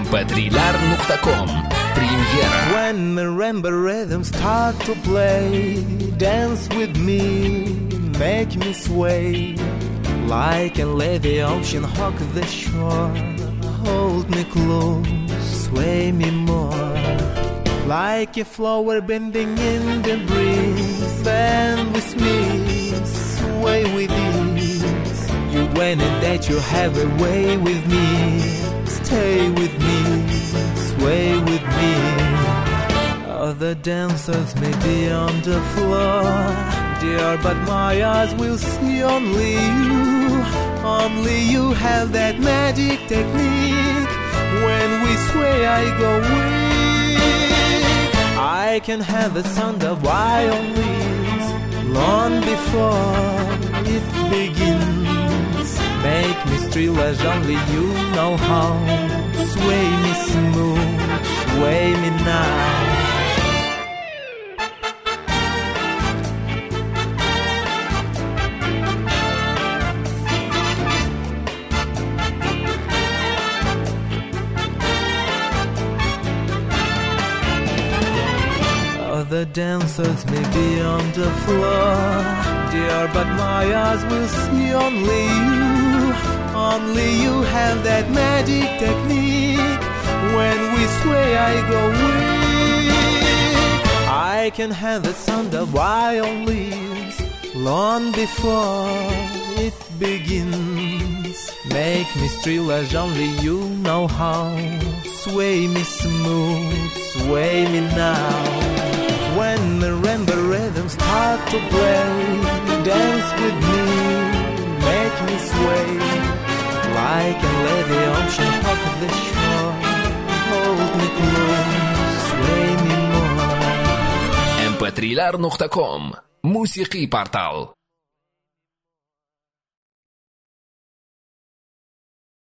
mp3lar.com. Премьера. When marimba rhythms start to play, dance with me, make me sway. Like a lady ocean, hug the shore. Hold me close, sway me more. Like a flower bending in the breeze, bend with me, sway with ease. You win it that you have a way with me. Stay with me, sway with me. Other dancers may be on the floor, dear, but my eyes will see only you. Only you have that magic technique. When we sway, I go weak. I can have the sound of violins long before it begins. Make me thrill as only you know how. Sway me smooth, sway me now. The dancers may be on the floor, dear, but my eyes will see only you. Only you have that magic technique. When we sway, I go weak. I can have the sound of violins long before it begins. Make me thrill as only you know how. Sway me smooth, sway me now. When marimba rhythms start to play, dance with me, make me sway. Like a lady ocean, hug the shore. Hold me close, sway me more. mp3lar.com. موسيقي بارتال.